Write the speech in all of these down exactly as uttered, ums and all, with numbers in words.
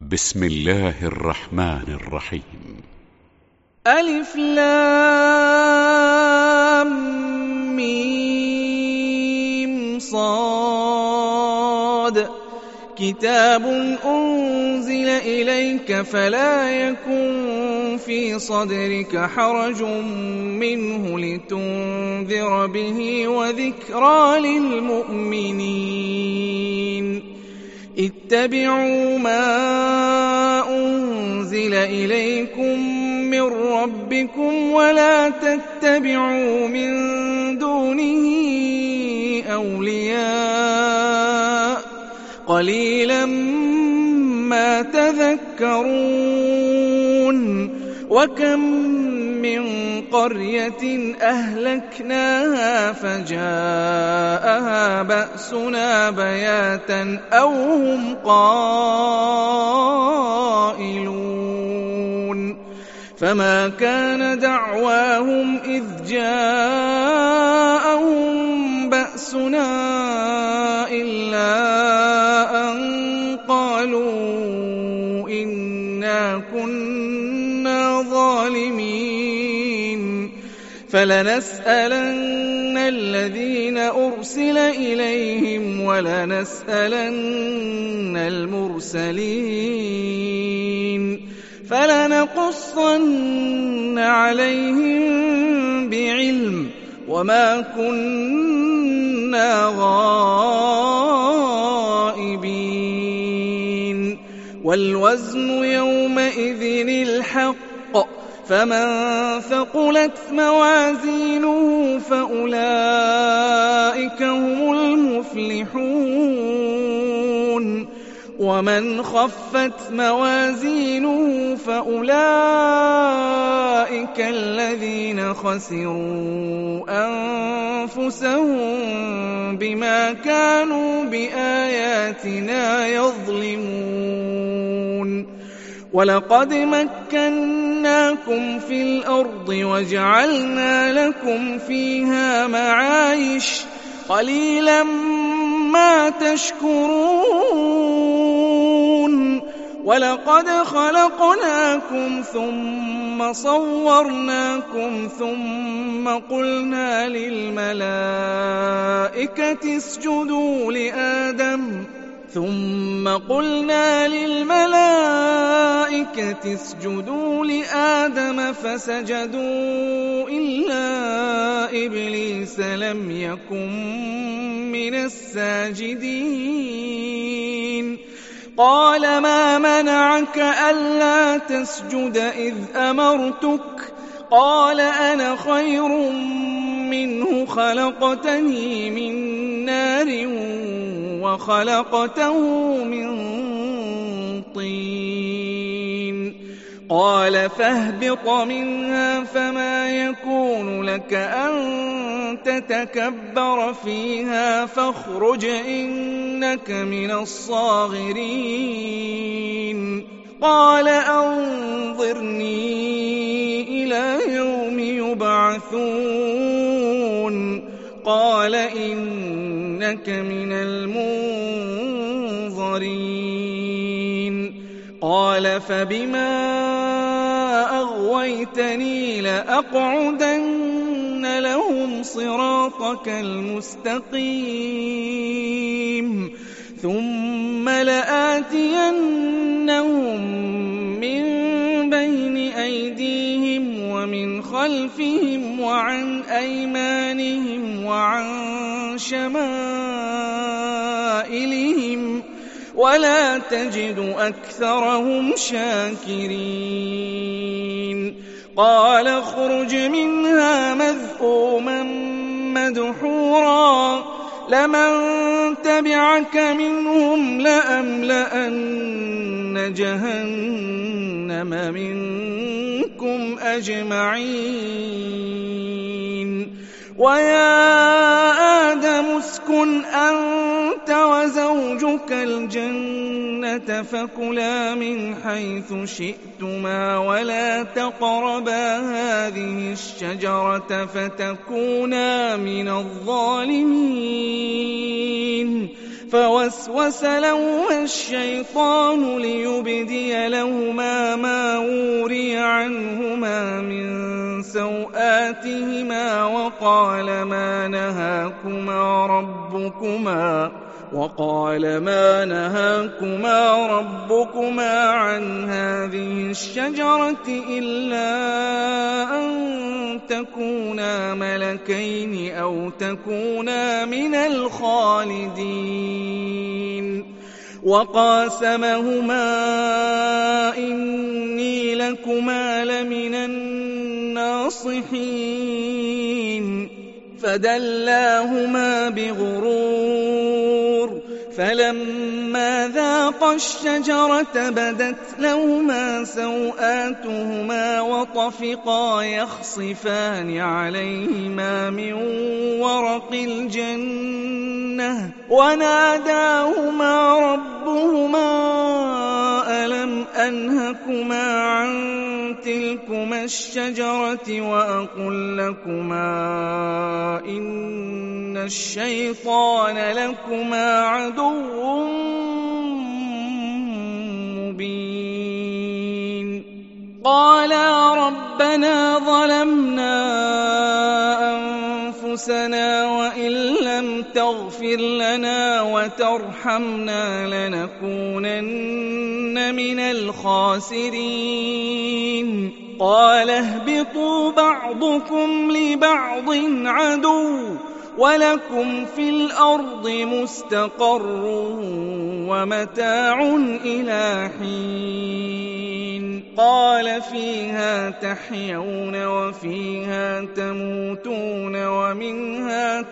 بسم الله الرحمن الرحيم. ألف لام ميم صاد كتاب أنزل إليك فلا يكن في صدرك حرج منه لتنذر به وذكرى للمؤمنين. اتبعوا ما أنزل إليكم من ربكم ولا تتبعوا من دونه أولياء قليلا ما تذكرون. وكم من قرية أهلكناها فجاءها بأسنا بياتا أو هم قائلون فما كان دعواهم إذ جاءهم بأسنا إلا أن قالوا إنا كنا ظالمين. فلنسألن الذين أرسل إليهم ولنسألن المرسلين فلنقصن عليهم بعلم وما كنا غائبين. والوزن يومئذ الحق فمن ثقلت موازينه فأولئك هم المفلحون ومن خفت موازينه فأولئك الذين خسروا أنفسهم بما كانوا بآياتنا يظلمون. ولقد مكناكم في الأرض وجعلنا لكم فيها معايش قليلا ما تشكرون. ولقد خلقناكم ثم صورناكم ثم قلنا للملائكة اسجدوا لآدم ثم قلنا للملائكة اسجدوا لآدم فسجدوا إلا إبليس لم يكن من الساجدين. قال ما منعك ألا تسجد إذ أمرتك؟ قال أنا خير منه خلقتني من نار وخلقته من طين. قال فاهبط منها فما يكون لك أن تتكبر فيها فاخرج إنك من الصاغرين. قال أنظرني إلى يوم يبعثون. قال إنك من المنظرين. قال فبما أغويتني لأقعدن لهم صراطك المستقيم ثم لآتينهم من بين أيديهم ومن خلفهم وعن أيمانهم وعن شمائلهم ولا تجد أكثرهم شاكرين. قال اخرج منها مذءوما مدحورا لمن تبعك منهم لأملأن جهنم منكم أجمعين. ويا آدم اسكن أنت وزوجك الجنة فكلا من حيث شئتما ولا تقربا هذه الشجرة فتكونا من الظالمين. فوسوس لهما الشيطان ليبدي فبدي لهما ما وري عنهما من سوآتهما وقال ما نهاكما ربكما وقال ما نهاكما ربكما عن هذه الشجرة إلا أن تكونا ملكين أو تكونا من الخالدين وقاسمهما إني لكما لمن الناصحين فدلاهما بغرور فلما ذاقا الشجرة بدت لهما سوآتهما وطفقا يخصفان عليهما من ورق الجنة وناداهما ربهما ألم أنهكما عن تلكما الشجرة وأقل لكما إن الشيطان لكما عدو مبين قالا ربنا ظلمنا أنفسنا وإن لم تغفر لنا وترحمنا لنكونن من الخاسرين قال اهبطوا بعضكم لبعض عدو ولكم في الأرض مستقر ومتاع إلى حين قال فيها تحيون وفيها تموتون ومنها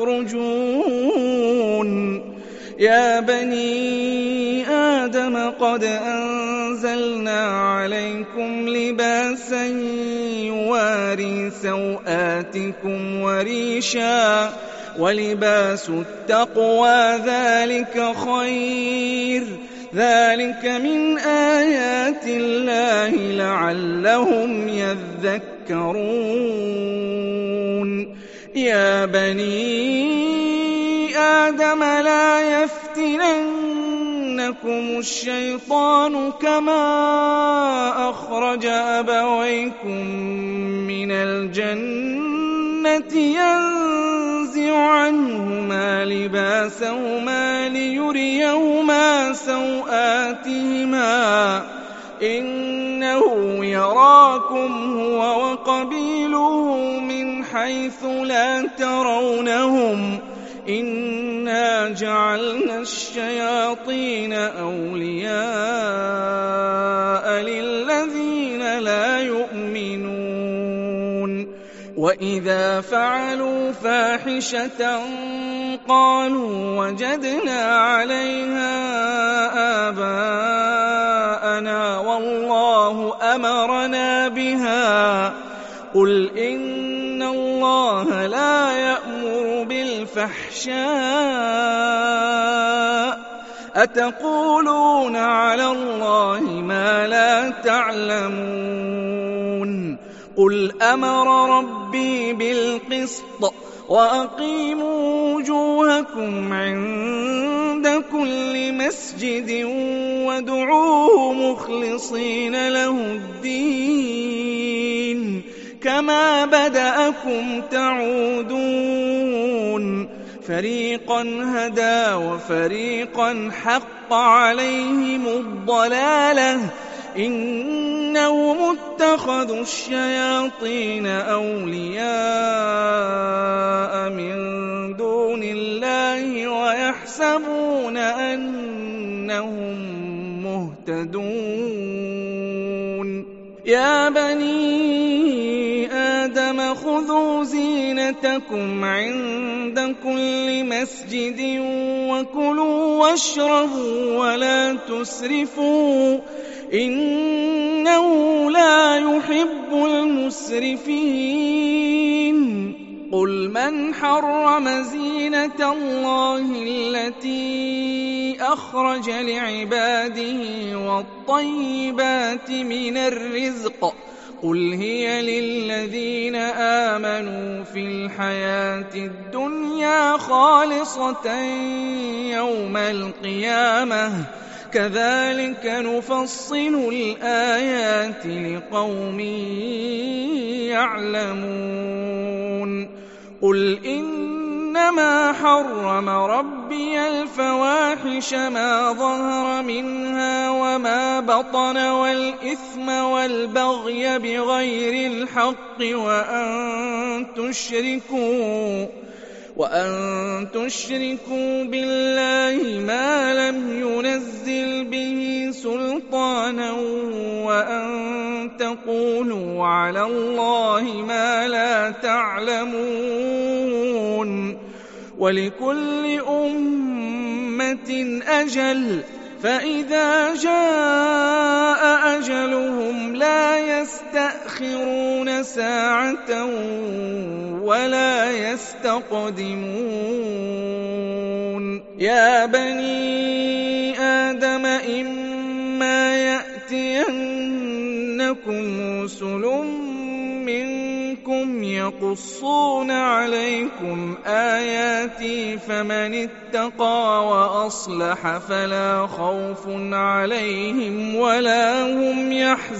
تخرجون يا بني آدم قد أنزلنا عليكم لباسا يواري سوآتكم وريشا ولباس التقوى ذلك خير ذلك من آيات الله لعلهم يذكرون يا بني آدم لا يفتننكم الشيطان كما أخرج أبويكم من الجنة ينزع عنهما لباسهما ليريهما سوآتهما إنه يراكم هو وقبيله من حيث لا ترونهم إنا جعلنا الشياطين أولياء للذين لا يؤمنون وإذا فعلوا فاحشة قالوا وجدنا عليها آباءنا والله أمرنا بها قل إن الله لا يأمر بالفحشاء أتقولون على الله ما لا تعلمون قل أمر ربي بالقسط وأقيموا وجوهكم عند كل مسجد وادعوه مخلصين له الدين كما بدأكم تعودون فريقا هدى وفريقا حق عليهم الضلالة إنهم اتخذوا الشياطين أولياء من دون الله ويحسبون أنهم مهتدون يا بني آدم خذوا زينتكم عند كل مسجد وكلوا واشربوا ولا تسرفوا إنه لا يحب المسرفين قل من حرم زينة الله التي أخرج لعباده والطيبات من الرزق قل هي للذين آمنوا في الحياة الدنيا خالصة يوم القيامة كذلك نفصل الآيات لقوم يعلمون قل إنما حرم ربي الفواحش ما ظهر منها وما بطن والإثم والبغي بغير الحق وأن تشركوا وأن تشركوا بالله ما لم ينزل به سلطانا وأن تقولوا على الله ما لا تعلمون ولكل أمة أجل فإذا جاء أجلهم لا يستأخرون ساعة ولا يستقدمون يا بني آدم إما يأتينكم رسل منكم يقصون عليكم آياتي فمن اتقى وأصلح فلا خوف عليهم ولا هم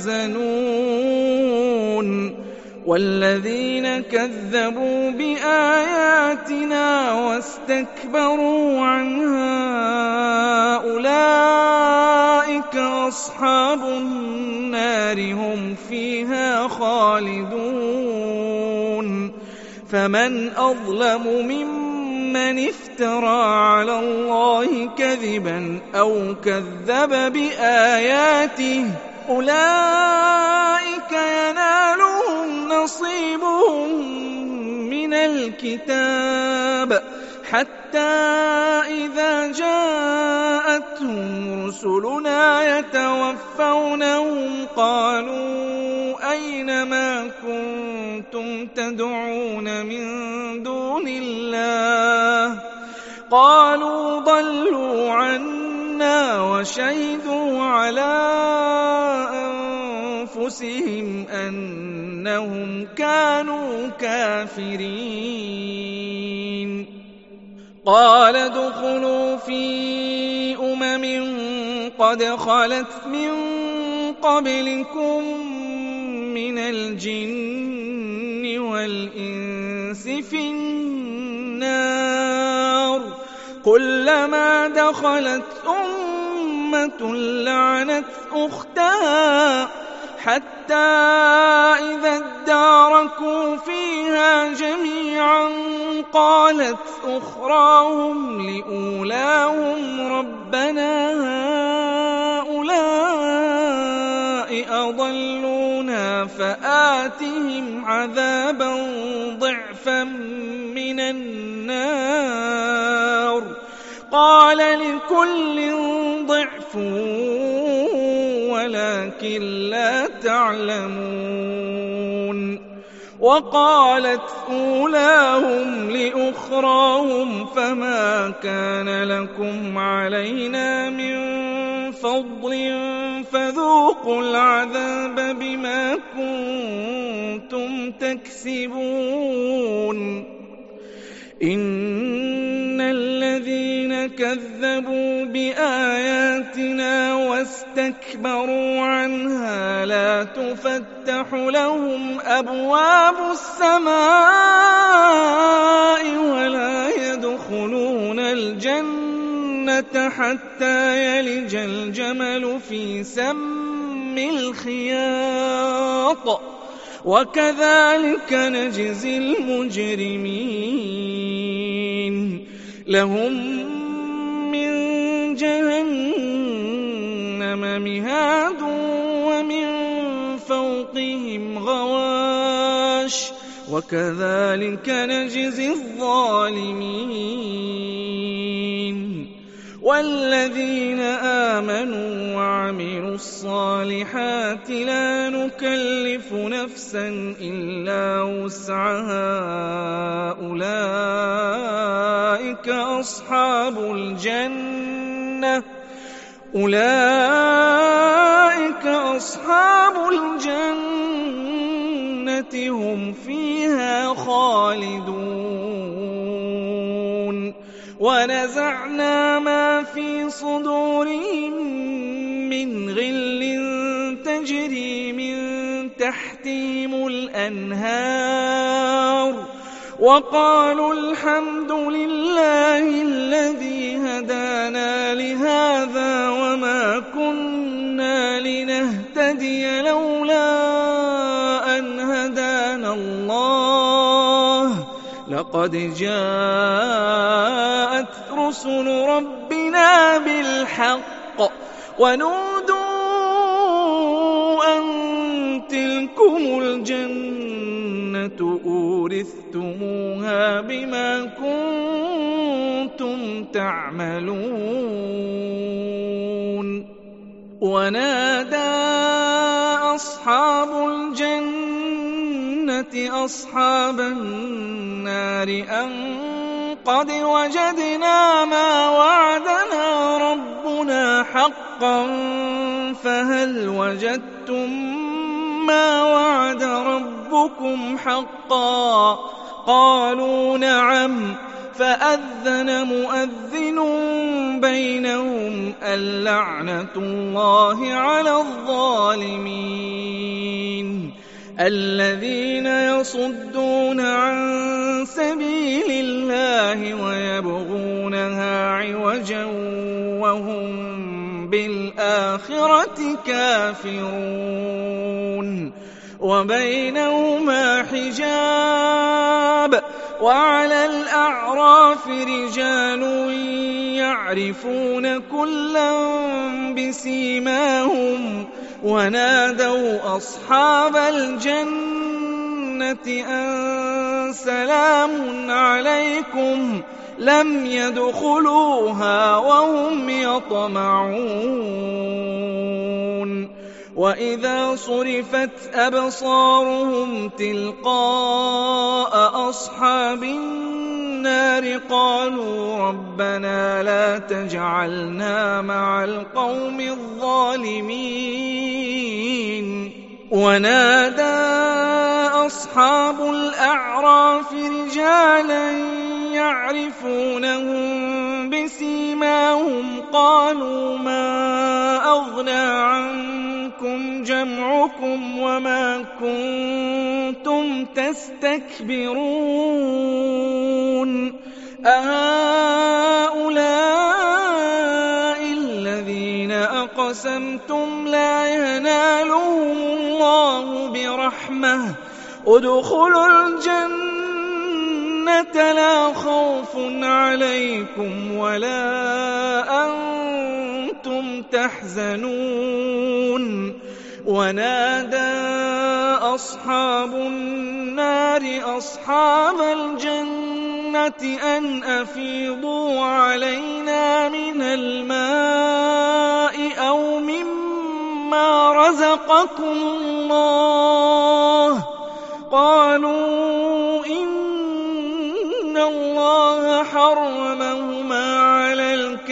يحزنون والذين كذبوا بآياتنا واستكبروا عنها أولئك أصحاب النار هم فيها خالدون فمن أظلم ممن افترى على الله كذبا أو كذب بآياته أولئك ينالهم نصيبهم من الكتاب حتى إذا جاءتهم رسلنا يتوفونهم قالوا أين ما كنتم تدعون من دون الله قالوا ضلوا عنا وشهدوا على أنفسهم أنهم كانوا كافرين قال ادخلوا في أمم قد خلت من قبلكم من الجن والإنس في النار كلما دخلت أمة لعنت أختها حتى إذا اداركوا فيها جميعا قالت أخراهم لأولاهم ربنا هؤلاء أضلونا فآتهم عذابا ضعفا من النار قال لكل ضعف ولكن لا تعلمون وقالت أولاهم لأخراهم فما كان لكم علينا من فضل فذوقوا العذاب بما كنتم تكسبون إن الذين كذبوا بآياتنا واستكبروا عنها لا تفتح لهم أبواب السماء ولا يدخلون الجنة حتى يلج الجمل في سم الخياط وكذلك نجزي المجرمين لهم من جهنم مهاد ومن فوقهم غواش وكذلك نجزي الظالمين والذين آمنوا وعملوا الصالحات لا نكلف نفسا إلا وسعها أولئك أصحاب الجنة أولئك أصحاب الجنة هم فيها خالدون ونزعنا ما في صدورهم تجري من تحتهم الأنهار وقالوا الحمد لله الذي هدانا لهذا وما كنا لنهتدي لولا أن هدانا الله لقد جاءت رسل ربنا بالحق ونودوا أن تلكم الجنة أورثتموها بما كنتم تعملون ونادى أصحاب الجنة أصحاب النار أن قد وجدنا ما وعدنا ربنا حقا فهل وجدتم ما وعد ربكم حقا قالوا نعم فأذن مؤذن بينهم اللعنة الله على الظالمين الذين يصدون عن سبيل الله ويبغونها عوجا وهم بالآخرة كافرون وبينهما حجاب وعلى الأعراف رجال يعرفون كلا بسيماهم ونادوا أصحاب الجنة أن سلام عليكم لم يدخلوها وهم يطمعون وإذا صرفت أبصارهم تلقاء أصحاب النار قالوا ربنا لا تجعلنا مع القوم الظالمين ونادى أصحاب الأعراف رجالا يعرفونهم بسيماهم قالوا ما أغنى عنكم جمعكم وما كنتم تستكبرون أهؤلاء الذين أقسمتم لا ينالهم الله برحمة ادخلوا الجنة لا خوف عليكم ولا أنتم تحزنون ونادى أصحاب النار أصحاب الجنة أن أفيضوا علينا من الماء أو مما رزقكم الله قالوا إن الله حرمهما على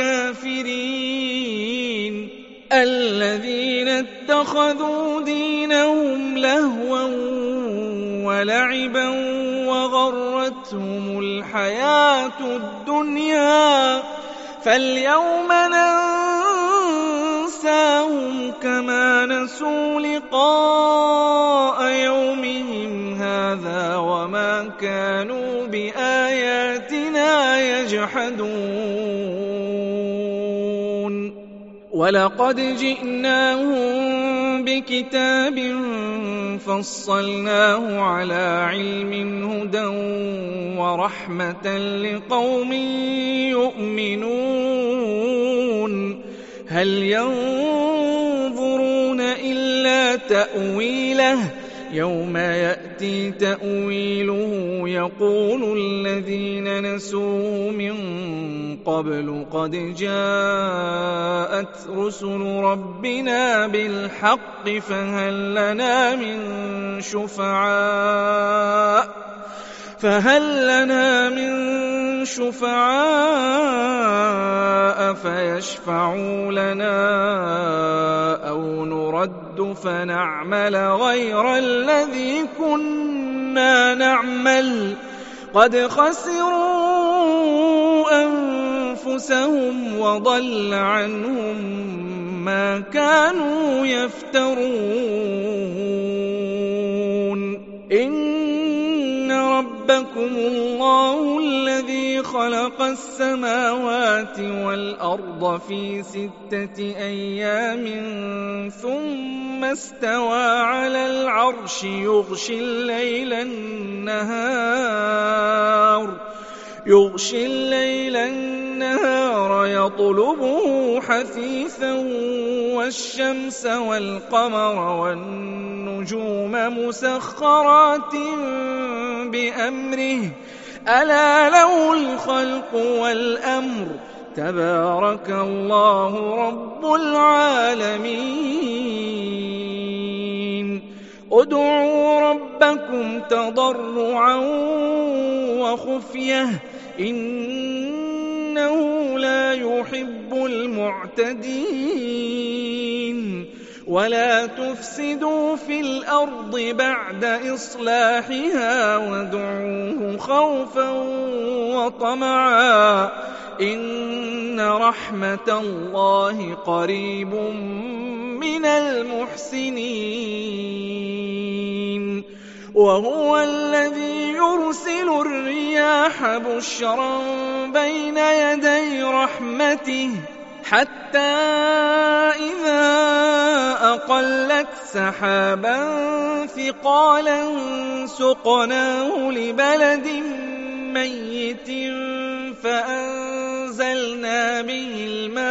الكافرين الذين اتخذوا دينهم لهوا ولعبا وغرتهم الحياة الدنيا فاليوم ننساهم كما نسوا لقاء يومهم هذا وما كانوا بآياتنا يجحدون ولقد جئناهم بكتاب فصلناه على علم هدى ورحمة لقوم يؤمنون هل ينظرون إلا تأويله يوم يأتي تأويله يقول الذين نسوه من قبل قد جاءت رسل ربنا بالحق فهل لنا من شفعاء فهل لنا من شفعاء فيشفعوا لنا أو نرد فنعمل غير الذي كنا نعمل قد خسروا أنفسهم وضل عنهم ما كانوا يفترون إن ربكم الله الذي خلق السماوات والأرض في ستة أيام ثم استوى على العرش يغشي الليل النهار يغشي الليل النهار يطلبه حثيثا والشمس والقمر والنجوم مسخرات بأمره ألا له الخلق والأمر تبارك الله رب العالمين ادعوا ربكم تضرعا وخفية إنه لا يحب المعتدين ولا تفسدوا في الأرض بعد إصلاحها وادعوه خوفا وطمعا إن رحمة الله قريب من المحسنين وهو الذي يرسل الرياح بشرا بين يدي رحمته حتى إذا أقلت سحابا ثقالا سقناه لبلد ميت فأنزلنا به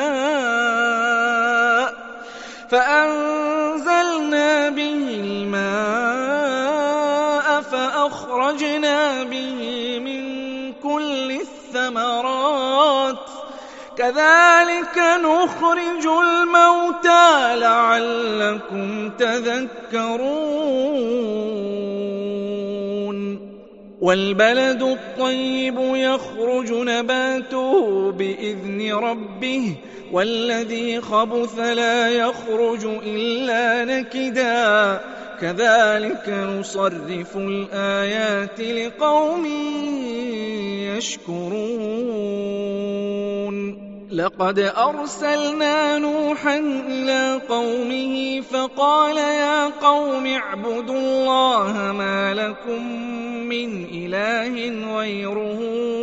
الماء فأنزلنا به الماء فأخرجنا به من كل الثمرات كذلك نخرج الموتى لعلكم تذكرون والبلد الطيب يخرج نباته بإذن ربه والذي خبث لا يخرج إلا نكدا كذلك نصرف الآيات لقوم يشكرون لقد أرسلنا نوحا إلى قومه فقال يا قوم اعبدوا الله ما لكم من إله غيره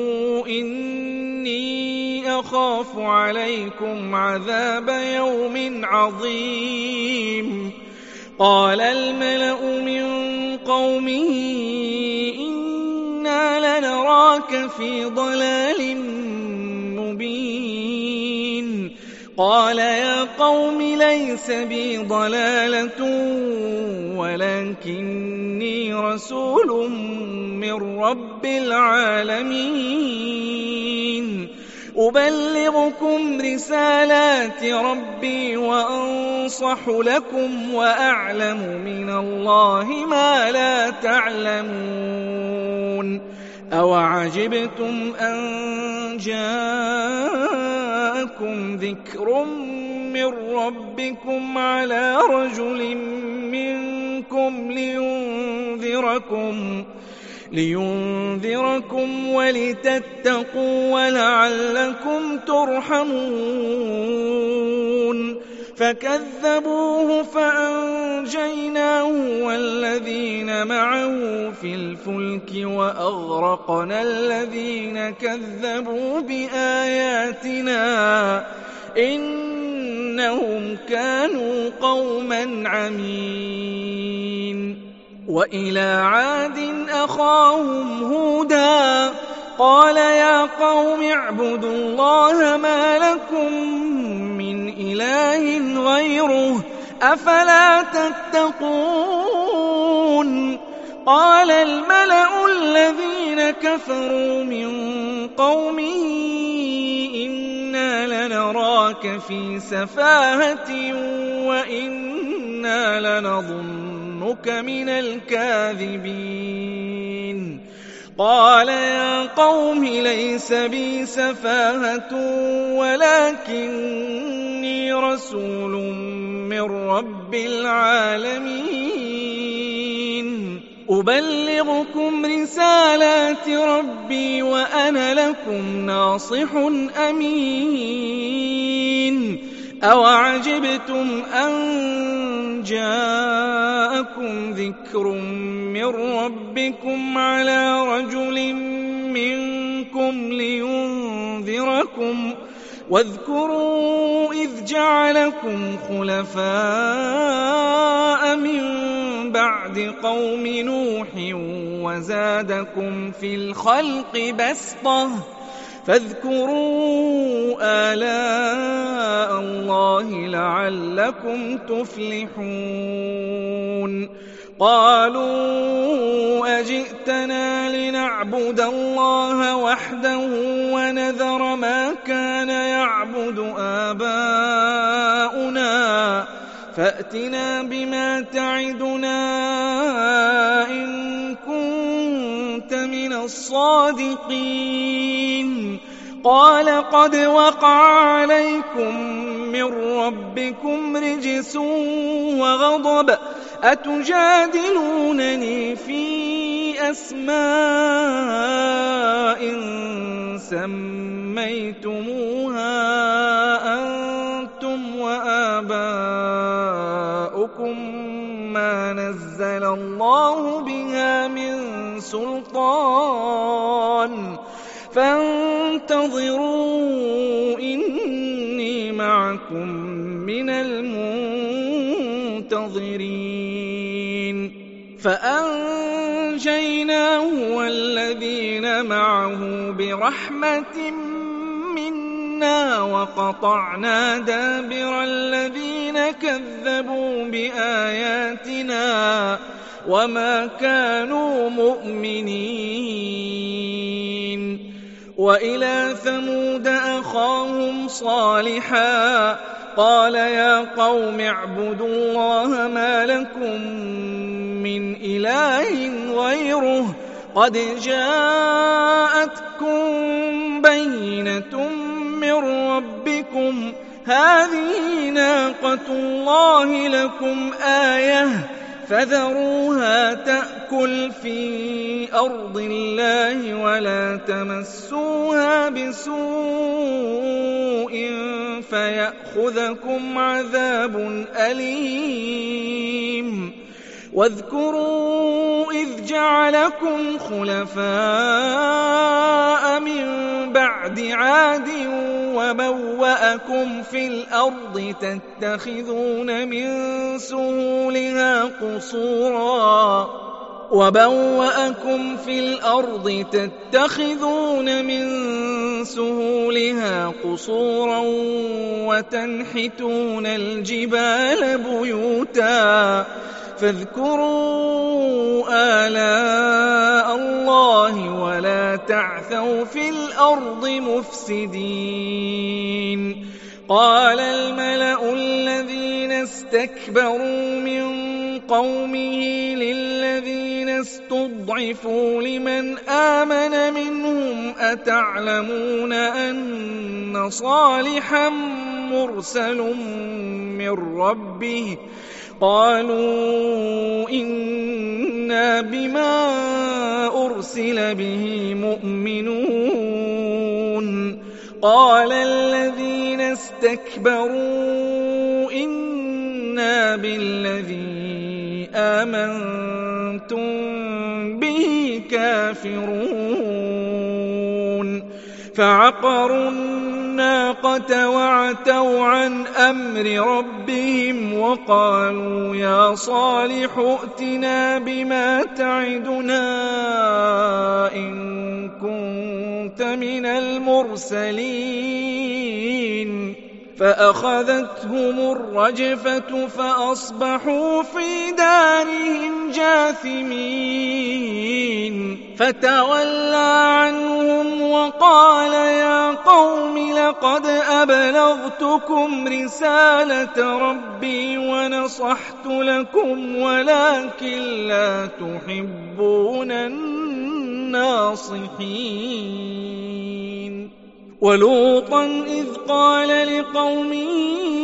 إني أخاف عليكم عذاب يوم عظيم قال الملأ من قومه إنا لنراك في ضلال مبين قال يا قوم ليس بي ضلالة ولكني رسول من رب العالمين أبلغكم رسالات ربي وأنصح لكم وأعلم من الله ما لا تعلمون أوعجبتم أن جاءكم ذكر من ربكم على رجل منكم لينذركم لينذركم ولتتقوا ولعلكم ترحمون فكذبوه فأنجيناه والذين معه في الفلك وأغرقنا الذين كذبوا بآياتنا إنهم كانوا قوما عمين وإلى عاد أخاهم هودا قال يا قوم اعبدوا الله ما لكم من إله غيره أفلا تتقون قال الملأ الذين كفروا من قومه إنا لنراك في سفاهة وإنا لنظنك من الكاذبين قال يا قوم ليس بي سفاهة ولكني رسول من رب العالمين أبلغكم رسالات ربي وأنا لكم ناصح أمين أوعجبتم أن جاءكم ذكر من ربكم على رجل منكم لينذركم واذكروا إذ جعلكم خلفاء من بعد قوم نوح وزادكم في الخلق بسطة فاذكروا آلاء الله لعلكم تفلحون قالوا أجئتنا لنعبد الله وحده ونذر ما كان يعبد آباؤنا فأتنا بما تعدنا إن كنت من الصادقين قال قد وقع عليكم من ربكم رجس وغضب أتجادلونني في أسماء سميتموها أنتم وآباؤكم ما نزل الله بها من سلطان فانتظروا إني معكم من المنتظرين فأنجيناه والذين معه برحمة منا وقطعنا دابر الذين كذبوا بآياتنا وما كانوا مؤمنين وإلى ثمود أخاهم صالحا قال يا قوم اعبدوا الله ما لكم من إله غيره قد جاءتكم بينة من ربكم هذه ناقة الله لكم آية فذروها تأكل في أرض الله ولا تمسوها بسوء فيأخذكم عذاب أليم واذكروا إذ جعلكم خلفاء من بعد عاد وبوأكم في الأرض تتخذون من سهولها قصورا وبوأكم في الأرض تتخذون من سهولها قصورا وتنحتون الجبال بيوتا فاذكروا آلاء الله ولا تعثوا في الأرض مفسدين قال الملأ الذين استكبروا من قومه للذين استضعفوا لمن آمن منهم أتعلمون أن صالحا مرسل من ربه قالوا إنا بما أرسل به مؤمنون قال الذين استكبروا إنا بالذي آمنتم به كافرون فعقروا الناقة وعتوا عن أمر ربهم وقالوا يا صالح ائتنا بما تعدنا إن كنت من المرسلين فأخذتهم الرجفة فأصبحوا في دارهم جاثمين فتولى عنهم وقال يا قوم لقد أبلغتكم رسالة ربي ونصحت لكم ولكن لا تحبون الناصحين ولوطا إذ قال لقومه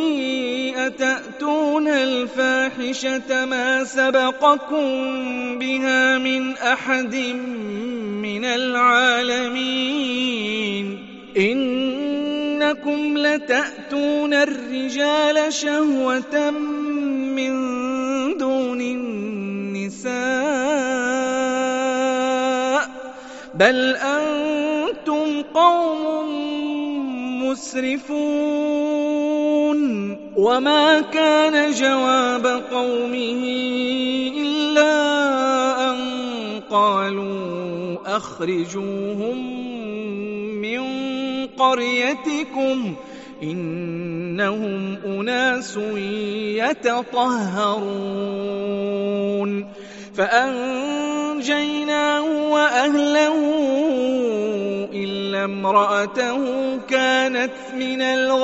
أتأتون الفاحشة ما سبقكم بها من أحد من العالمين إنكم إنكم لتأتون الرجال شهوة من دون النساء بل أنتم قوم مسرفون. وما كان جواب قومه إلا أن قالوا أخرجوهم من قريتكم إنهم أناس يتطهرون. فأنجيناه وأهله إلا امرأته كانت من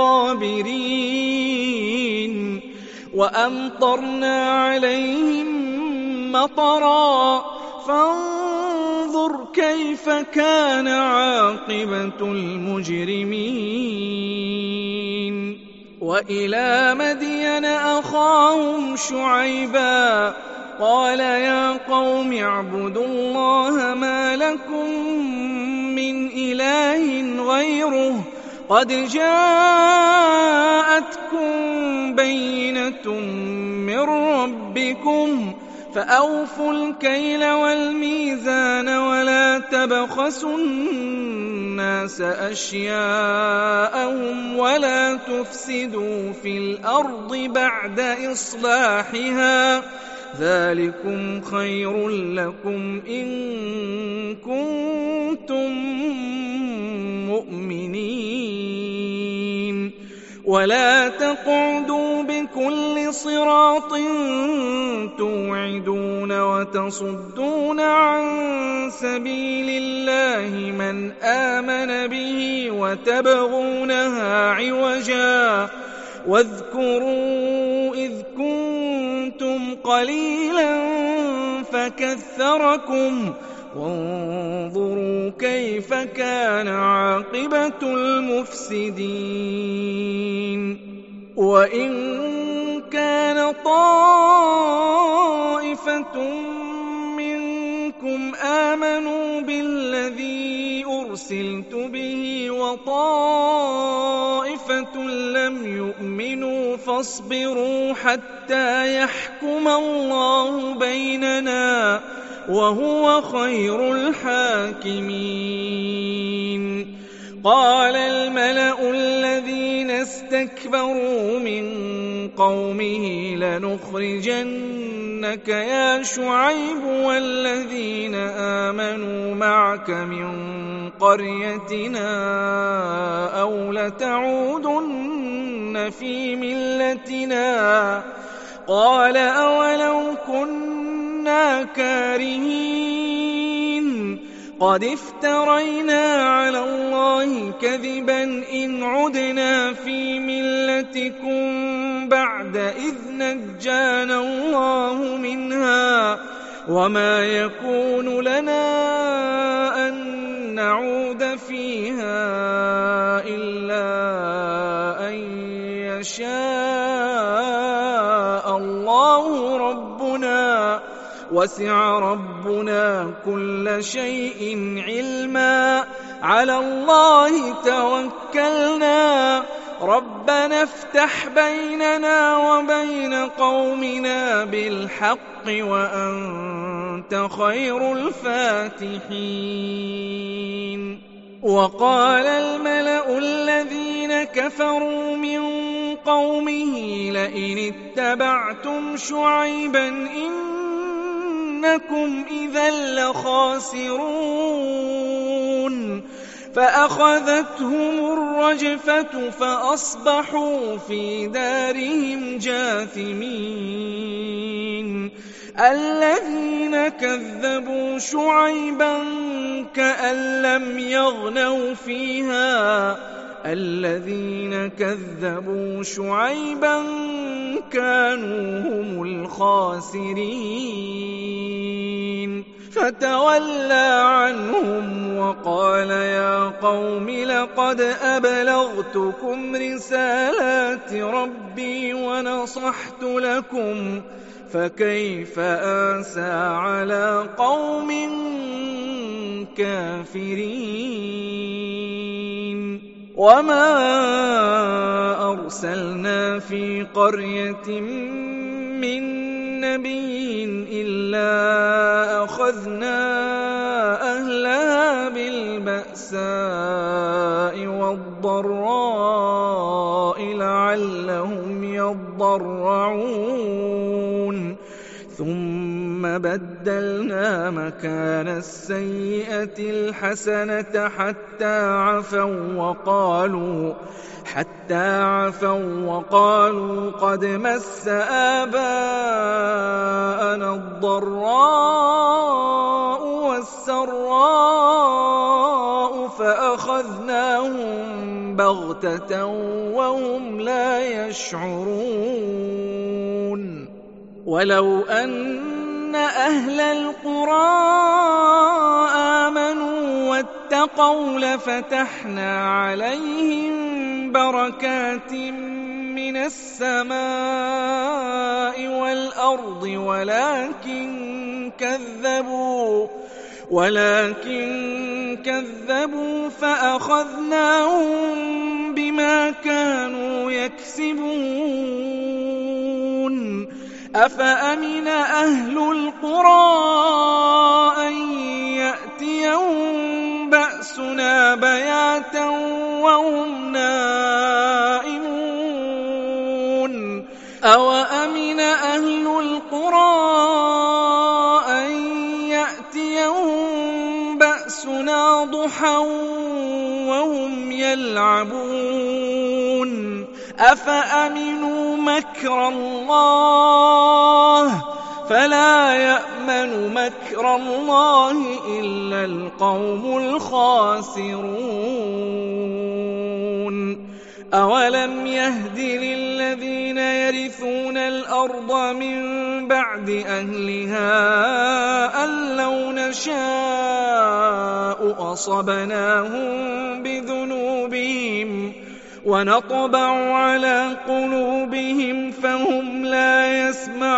الغابرين. وأمطرنا عليهم مطرا فانظر كيف كان عاقبة المجرمين. وإلى مدين أخاهم شعيبا قال يا قوم اعبدوا الله ما لكم من إله غيره قد جاءتكم بينة من ربكم فأوفوا الكيل والميزان ولا تبخسوا الناس أشياءهم ولا تفسدوا في الأرض بعد إصلاحها ذلكم خير لكم إن كنتم مؤمنين. ولا تقعدوا بكل صراط توعدون وتصدون عن سبيل الله من آمن به وتبغونها عوجا واذكروا إذ كنتم قليلا فكثركم وانظروا كيف كان عاقبة المفسدين. وإن كان طائفة منكم آمنوا بالذي أرسلت به وطائفة لم يؤمنوا فاصبروا حتى يحكم الله بيننا وهو خير الحاكمين. قال الملأ الذين استكبروا من قومه لنخرجنك يا شعيب والذين آمنوا معك من قريتنا أو لتعودن في ملتنا قال أولو كنا كارهين قد افترينا على الله كذبا إن عدنا في ملتكم بعد إذ نجانا الله منها وما يكون لنا أن نعود فيها إلا أن يشاء الله ربنا وسع ربنا كل شيء علما على الله توكلنا ربنا افتح بيننا وبين قومنا بالحق وأنت خير الفاتحين. وقال الملأ الذين كفروا من قومه لئن اتبعتم شعيبا إنكم إذا لخاسرون فأخذتهم الرجفة فأصبحوا في دارهم جاثمين. الذين كذبوا شعيبا كأن لم يغنوا فيها الذين كذبوا شعيبا كانوا هم الخاسرين. فتولى عنهم وقال يا قوم لقد أبلغتكم رسالات ربي ونصحت لكم فكيف آسى على قوم كافرين. وما أرسلنا في قرية من نبي إلا أخذنا أهلها بالبأساء والضراء لعلهم يضرعون ثم بدلنا مكان السيئة الحسنة حتى عفوا وقالوا حتى عفوا وقالوا قد مس آباءنا الضراء والسراء فأخذناهم بغتة وهم لا يشعرون ولو أن أهل القرى آمنوا واتقوا لفتحنا عليهم بركات من السماء والأرض ولكن كذبوا ولكن كذبوا فأخذناهم بما كانوا يكسبون أفأمن أهل القرى أن يأتيهم بأسنا بياتا وهم نائمون أوأمن أهل القرى أن يأتيهم بأسنا ضحى وهم يلعبون أفأمنوا مكر الله فلا يأمن مكر الله إلا القوم الخاسرون أولم يهد للذين يرثون الأرض من بعد أهلها أن لو نشاء أصبناهم بذنوبهم ونطبع على قلوبهم فهم لا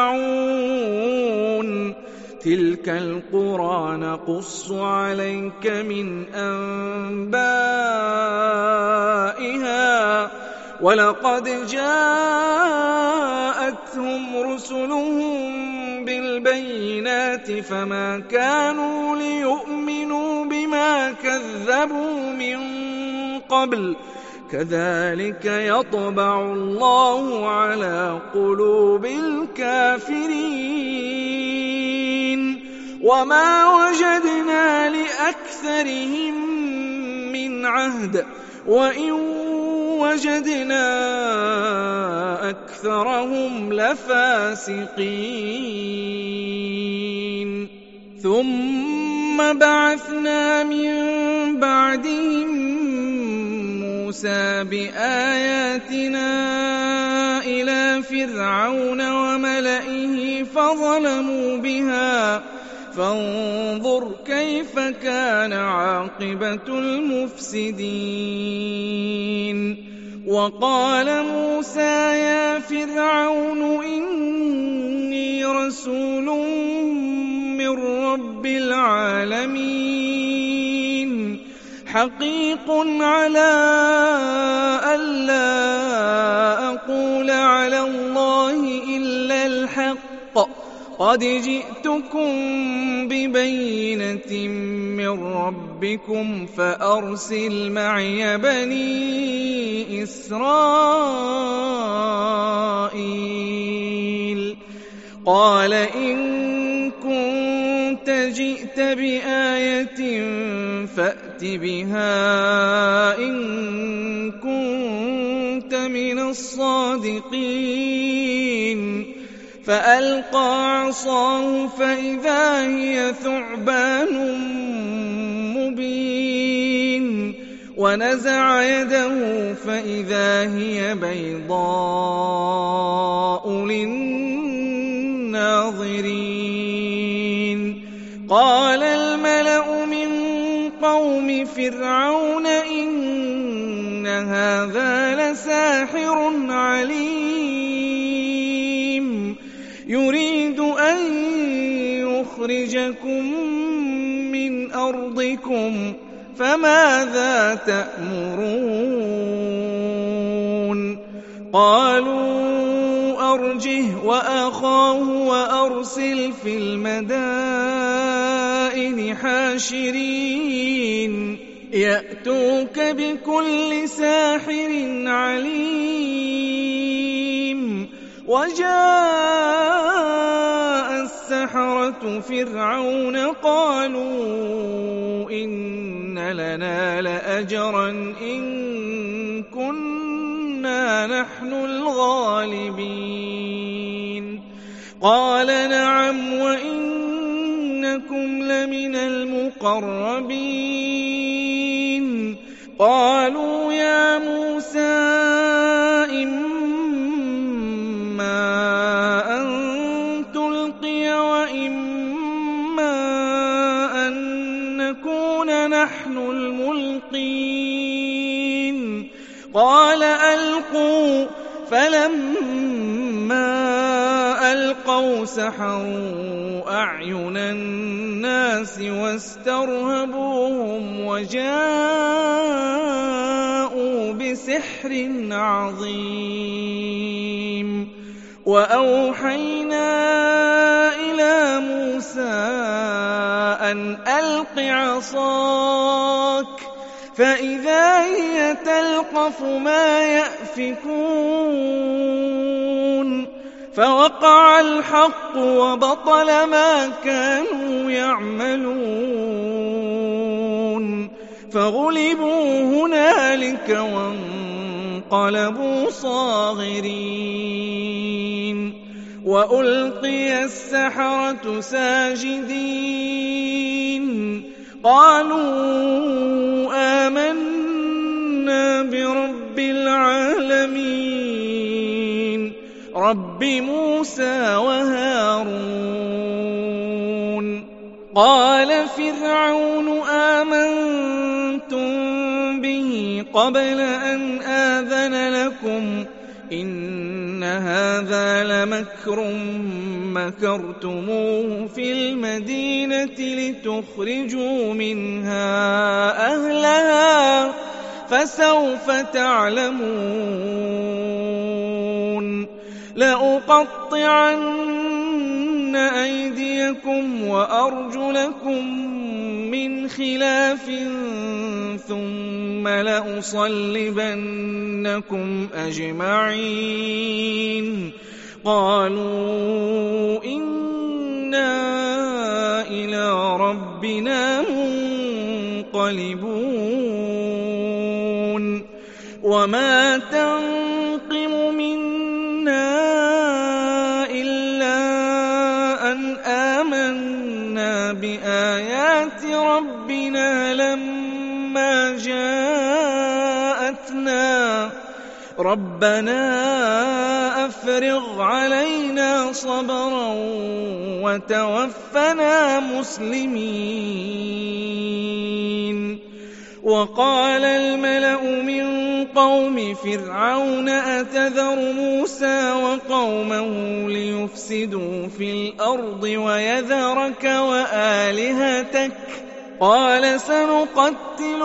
يسمعون تلك القرى نقص عليك من أنبائها ولقد جاءتهم رسلهم بالبينات فما كانوا ليؤمنوا بما كذبوا من قبل كذلك يطبع الله على قلوب الكافرين وما وجدنا لأكثرهم من عهد وإن وجدنا أكثرهم لفاسقين ثم بعثنا من بعدهم موسى بآياتنا إلى فرعون وملئه فظلموا بها فانظر كيف كان عاقبة المفسدين وقال موسى يا فرعون إني رسول من رب العالمين حقيق على ألا أقول على الله إلا الحق قد جئتكم ببينة من ربكم فأرسل معي بني إسرائيل قال إن كنت جئت بآية فأت بها إن كنت من الصادقين فألقى عصاه فإذا هي ثعبان مبين ونزع يده فإذا هي بيضاء للناظرين قال الملأ من قوم فرعون إن هذا لساحر عليم يريد أن يخرجكم من أرضكم فماذا تأمرون قالوا أرجه وأخاه وأرسل في المدائن حاشرين يأتوك بكل ساحر عليم. وجاء السحرة فرعون قالوا إن لنا لأجرا إن كنا نحن الغالبين. قال نعم وإنكم لمن المقربين. قالوا يا موسى إما أن تلقي وإما أن نكون نحن الملقين. قال ألقوا. فلما ألقوا سحروا أعين الناس واسترهبوهم وجاءوا بسحر عظيم. وأوحينا إلى موسى أن ألق عصاك فإذا هي تلقف ما يأفكون. فوقع الحق وبطل ما كانوا يعملون. فغلبوا هنالك وانقلبوا صاغرين. وألقي السحرة ساجدين قالوا آمنا برب العالمين رب موسى وهارون. قال فرعون آمنتم به قبل أن آذن لكم إن هذا لمكر مكرتموه في المدينة لتخرجوا منها أهلها فسوف تعلمون. لأقطعن أيديكم وأرجلكم من خلاف ثم لأصلبنكم أجمعين. قالوا إنا إلى ربنا منقلبون. وما تنقم منا إلا أن آمنا بآيات ربنا لما جاءتنا ربنا أفرغ علينا صبرا وتوفنا مسلمين. وقال الملأ من قوم فرعون أتذر موسى وقومه ليفسدوا في الأرض ويذرك وآلهتك قال سنقتل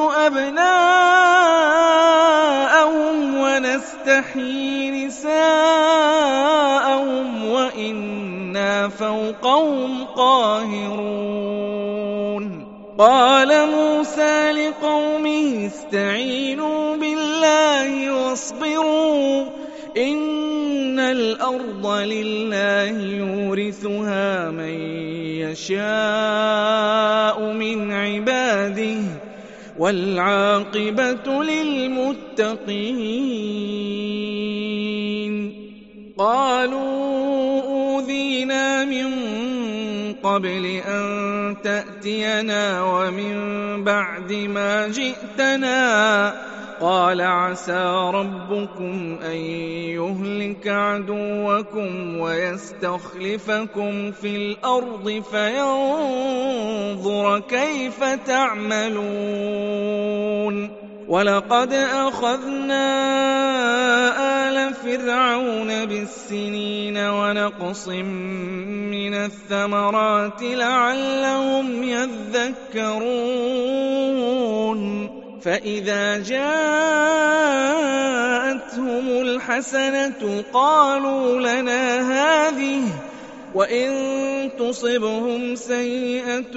أبناءهم ونستحيي نساءهم وإنا فوقهم قاهرون. قال موسى لقومه استعينوا بالله واصبروا إن الأرض لله يورثها من يشاء من عباده والعاقبة للمتقين. قالوا أوذينا من قبل أن تأتينا ومن بعد ما جئتنا قال عسى ربكم أن يهلك عدوكم ويستخلفكم في الأرض فينظر كيف تعملون. ولقد أخذنا آل فرعون بالسنين ونقص من الثمرات لعلهم يذكرون. فإذا جاءتهم الحسنة قالوا لنا هذه، وإن تصبهم سيئة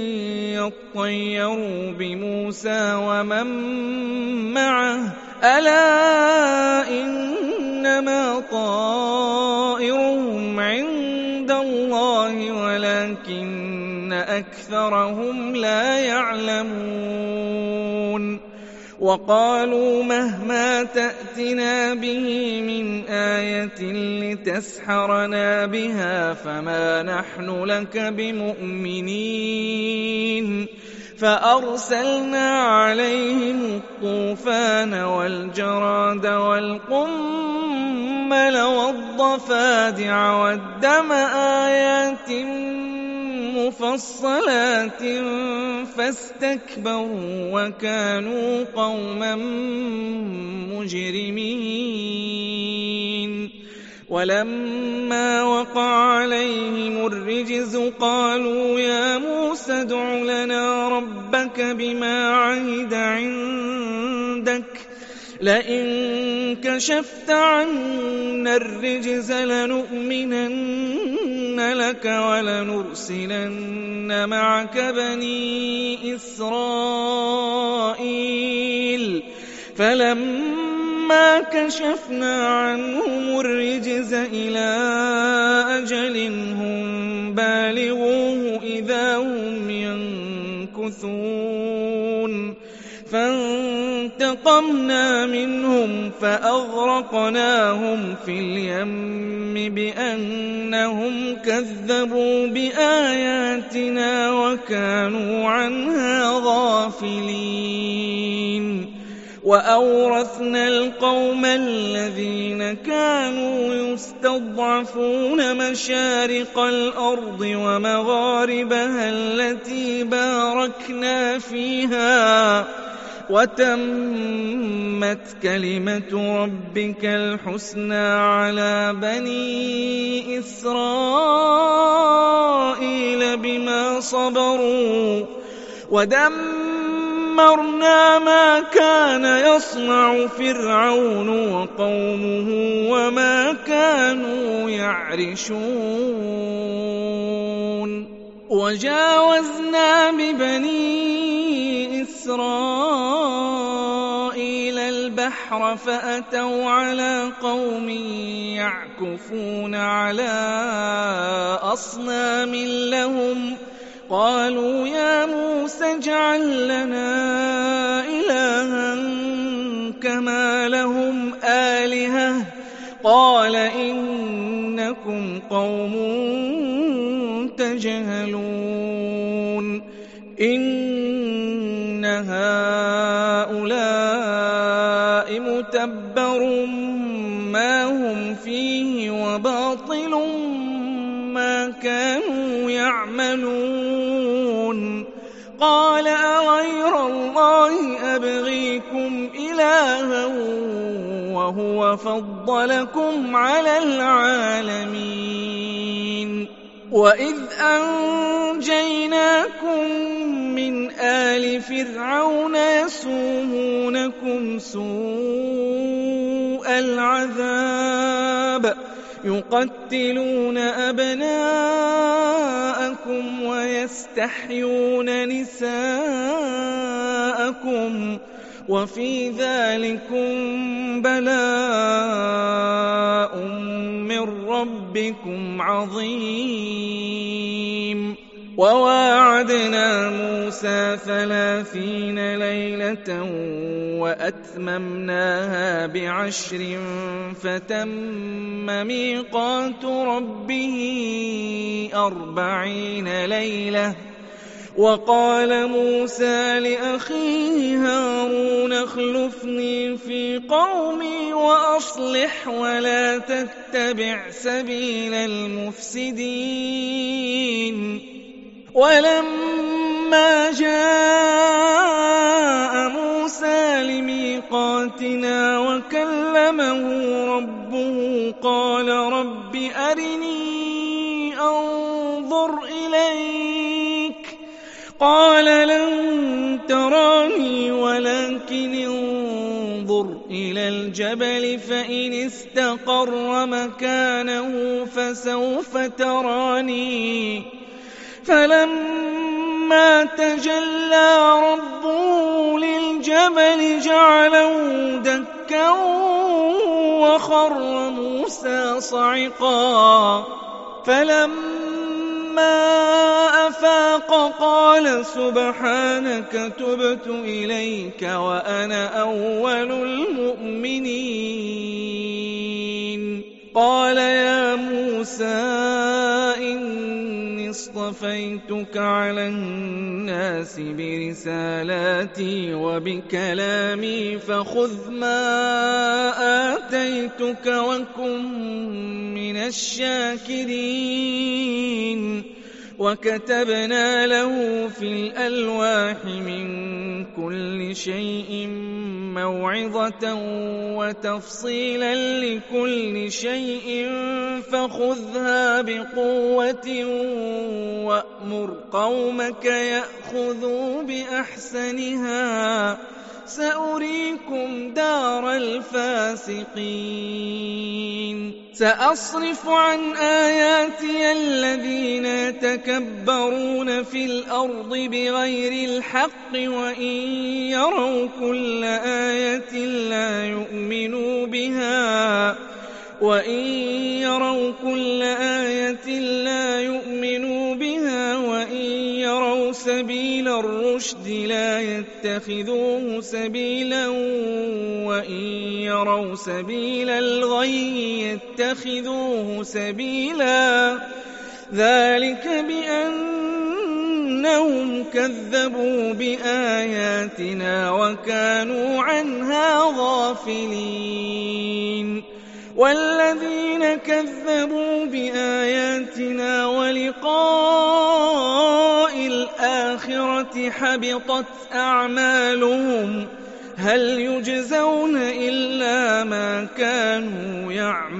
يطيروا بموسى ومن معه ألا إنما طائرهم عند الله ولكن أكثرهم لا يعلمون. وقالوا مهما تأتنا به من آية لتسحرنا بها فما نحن لك بمؤمنين. فأرسلنا عليهم الطوفان والجراد والقمل والضفادع والدم آيات مفصلات فاستكبروا وكانوا قوما مجرمين. ولما وقع عليهم الرجز قالوا يا موسى ادع لنا ربك بما عهد عندك لئن كشفت عنا الرجز لنؤمنن لك ولنرسلن معك بني إسرائيل. فلما كشفنا عنهم الرجز إلى أجل هم بالغوه إذا هم ينكثون فانتقمنا منهم فأغرقناهم في اليم بأنهم كذبوا بآياتنا وكانوا عنها غافلين. وأورثنا القوم الذين كانوا يستضعفون مشارق الأرض ومغاربها التي باركنا فيها وتمت كلمة ربك الحسنى على بني إسرائيل بما صبروا ودمرنا ما كان يصنع فرعون وقومه وما كانوا يعرشون. وجاوزنا ببني إسرائيل البحر فأتوا على قوم يعكفون على أصنام لهم قالوا يا موسى اجعل لنا إلها كما لهم آلهة قال إنكم قوم تجهلون. إن هؤلاء متبر ما هم فيه وباطل ما كانوا يعملون. قال أغير الله أبغيكم إلها وهو فضلكم على العالمين. وإذ أنجيناكم من آل فرعون يسومونكم سوء العذاب يقتلون أبناءكم ويستحيون نساءكم وفي ذلكم بلاء من ربكم عظيم. وواعدنا موسى ثلاثين ليلة وأتممناها بعشر فتم ميقات ربه أربعين ليلة. وقال موسى لأخيه هارون اخلفني في قومي وأصلح ولا تتبع سبيل المفسدين. ولما جاء موسى لميقاتنا وكلمه ربه قال رب أرني أنظر إليك قال لن تراني ولكن ولكن انظر إلى الجبل فإن استقر مكانه فسوف تراني فلما تجلى ربه للجبل جعله دكا وخر موسى صعقا فلما أفاق قال سبحانك تبت إليك وأنا أول المؤمنين قال يا موسى إني اصطفيتك على الناس برسالاتي وبكلامي فخذ ما آتيتك وكن من الشاكرين وكتبنا له في الألواح من كل شيء موعظة وتفصيلا لكل شيء فخذها بقوة وأمر قومك يأخذوا بأحسنها سأريكم دار الفاسقين سأصرف عن آياتي الذين يتكبرون في الأرض بغير الحق وإن يروا كل آية لا يؤمنوا بها وإن يروا كل آية لا يؤمنوا بها وإن يروا سبيل الرشد لا يتخذوه سبيلا وإن يروا سبيل الغي يتخذوه سبيلا ذلك بأنهم كذبوا بآياتنا وكانوا عنها غافلين والذين كذبوا بآياتنا ولقاء الآخرة حبطت أعمالهم هل يجزون إلا ما كانوا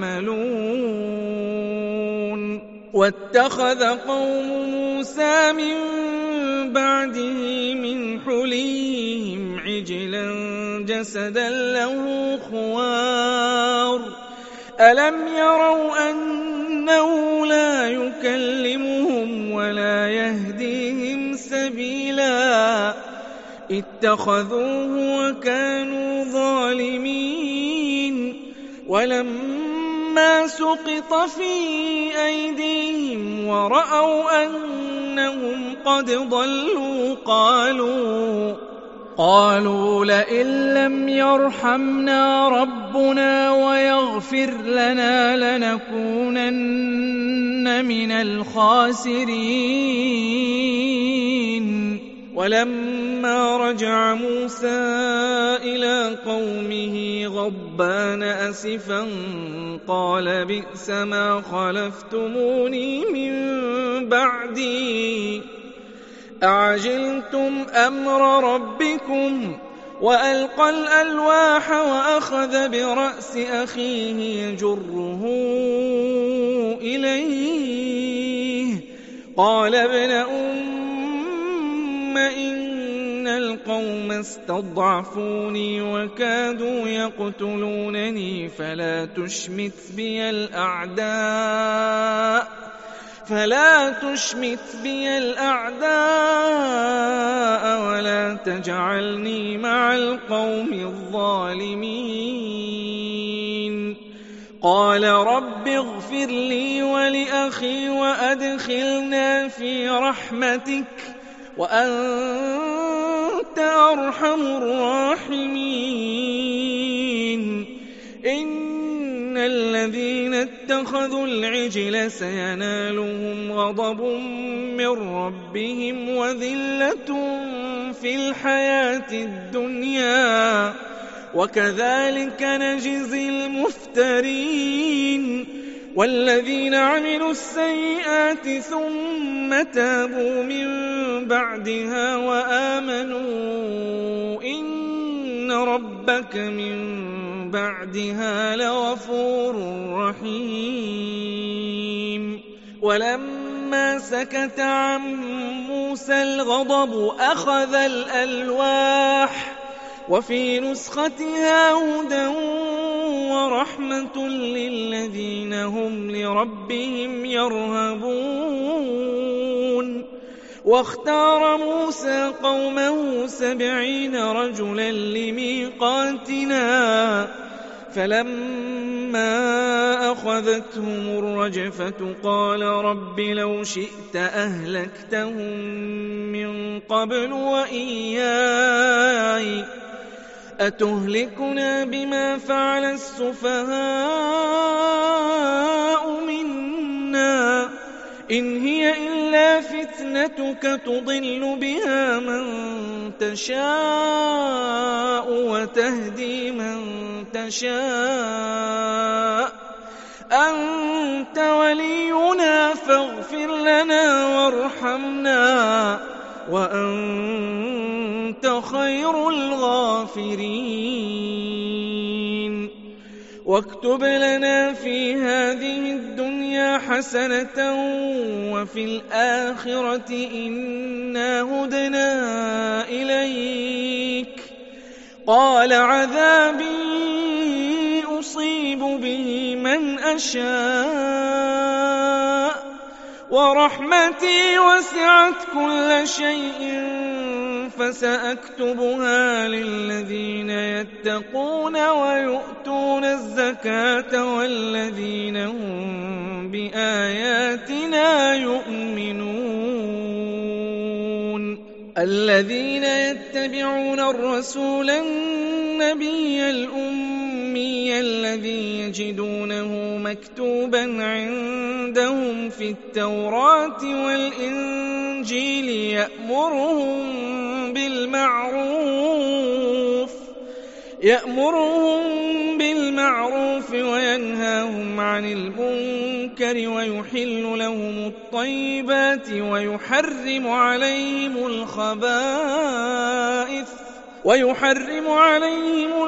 يعملون واتخذ قوم موسى من بعده من حليهم عجلا جسدا له خوار ألم يروا أنه لا يكلمهم ولا يهديهم سبيلا اتخذوه وكانوا ظالمين ولما سقط في أيديهم ورأوا أنهم قد ضلوا قالوا قالوا لئن لم يرحمنا ربنا ويغفر لنا لنكونن من الخاسرين ولما رجع موسى إلى قومه غضبان أسفا قال بئس ما خلفتموني من بعدي أعجلتم أمر ربكم وألقى الألواح وأخذ برأس أخيه يجره إليه قال ابن أم إن القوم استضعفوني وكادوا يقتلونني فلا تشمت بي الأعداء فلا تشمت بي الأعداء ولا تجعلني مع القوم الظالمين قال رب اغفر لي ولأخي وأدخلنا في رحمتك وأنت أرحم الراحمين إن الذين اتخذوا العجل سينالهم غضب من ربهم وذلة في الحياة الدنيا وكذلك نجزي المفترين والذين عملوا السيئات ثم تابوا من بعدها وآمنوا إن ربك من بعدها لغفور رحيم ولما سكت عن موسى الغضب أخذ الألواح وفي نسختها هدى ورحمة للذين هم لربهم يرهبون. واختار موسى قومه سبعين رجلا لميقاتنا فلما أخذتهم الرجفة قال رب لو شئت أهلكتهم من قبل وإياي أتهلكنا بما فعل السفهاء منا إن هي إلا فتنتك تضل بها من تشاء وتهدي من تشاء أنت ولينا فاغفر لنا وارحمنا وأنت خير الغافرين. واكتب لنا في هذه الدنيا حسنة وفي الآخرة إنا هدنا إليك قال عذابي أصيب به من أشاء ورحمتي وسعت كل شيء فسأكتبها للذين يتقون ويؤتون الزكاة والذين هم بآياتنا يؤمنون. الذين يتبعون الرسول النبي الأمي الذي يجدونه مكتوبا عندهم في التوراة والإنجيل يأمرهم بالمعروف يأمرهم بالمعروف وينهاهم عن المنكر ويحل لهم الطيبات ويحرم عليهم الخبائث ويحرم عليهم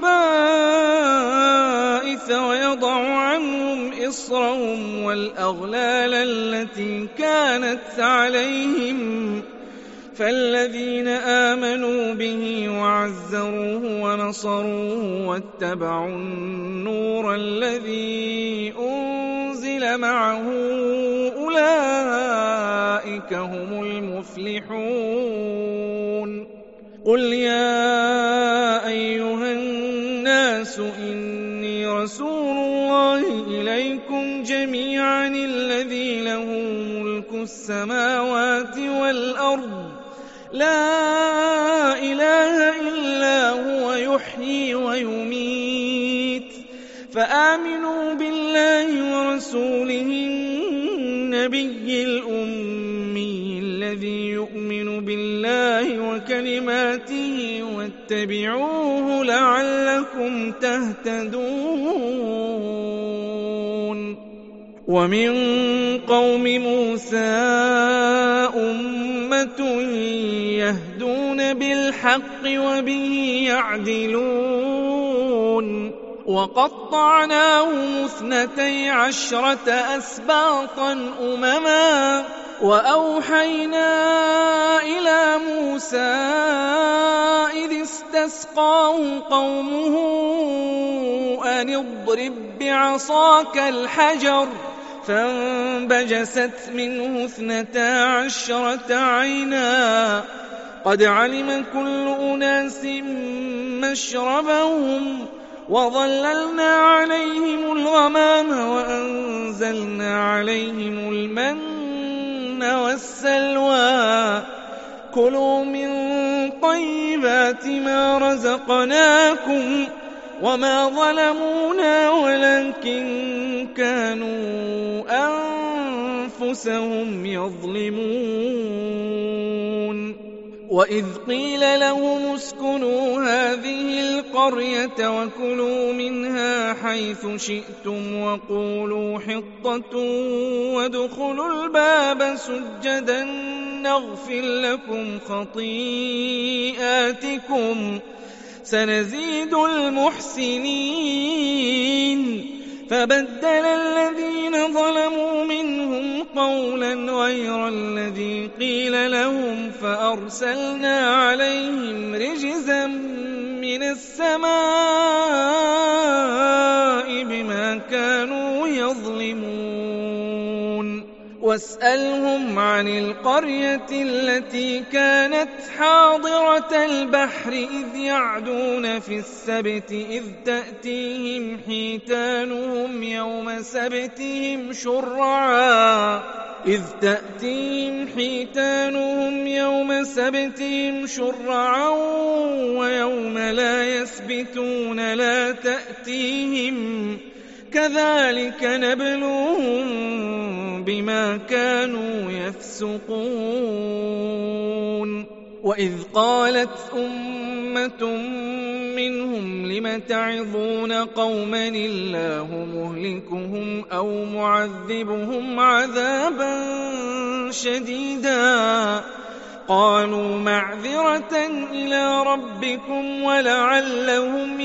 الخبائث ويضع عنهم إصرهم والأغلال التي كانت عليهم فالذين آمنوا به وعزروه ونصروه واتبعوا النور الذي أنزل معه أولئك هم المفلحون. قل يا أيها الناس إني رسول الله إليكم جميعا الذي له ملك السماوات والأرض لا إله إلا هو يحيي ويميت فآمنوا بالله ورسوله النبي الأمي الذي يؤمن بالله وكلماته واتبعوه لعلكم تهتدون. ومن قوم موسى أمة يهدون بالحق وبه يعدلون. وقطعناهم اثنتي عشرة أسباطا أمما وأوحينا إلى موسى إذ استسقاه قومه أن اضرب بعصاك الحجر فانبجست منه اثنتا عشرة عينا قد علم كل أناس مشربهم وظللنا عليهم الغمام وأنزلنا عليهم المن والسلوى كلوا من طيبات ما رزقناكم وما ظلمونا ولكن كانوا أنفسهم يظلمون. وإذ قيل لهم اسكنوا هذه القرية وكلوا منها حيث شئتم وقولوا حطة وادخلوا الباب سجدا نغفر لكم خطيئاتكم سنزيد المحسنين. فبدل الذين ظلموا منهم قولا غير الذي قيل لهم فأرسلنا عليهم رجزا السماء بما كانوا يظلمون واسألهم عن القرية التي كانت حاضرة البحر إذ يعدون في السبت إذ تأتيهم حيتانهم يوم سبتهم شرعا إذ تأتيهم حيتانهم يوم سبتهم شرعا ويوم لا يسبتون لا تأتيهم كذلك نبلوهم بما كانوا يفسقون وإذ قالت أمة منهم لم تعظون قوما الله مهلكهم أو معذبهم عذابا شديدا قالوا معذرة إلى ربكم ولعلهم